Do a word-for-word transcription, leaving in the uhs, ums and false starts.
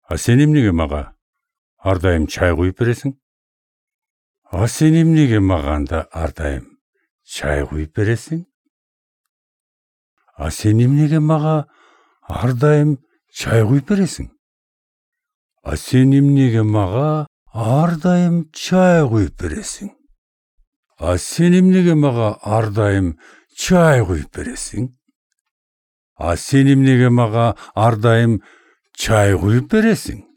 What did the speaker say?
А сен емнеге маға ардайым чай құйып бересің? А сен емнеге мағанда ардайым чай құйып бересің? А сен емнеге маға ардайым чай құйып бересің? А сен емнеге маға ардайым чай құйып бересің? А сен емнеге маға ардайым чай құйып бересің? А сен емнеге маға ардайым чай құйып бересің?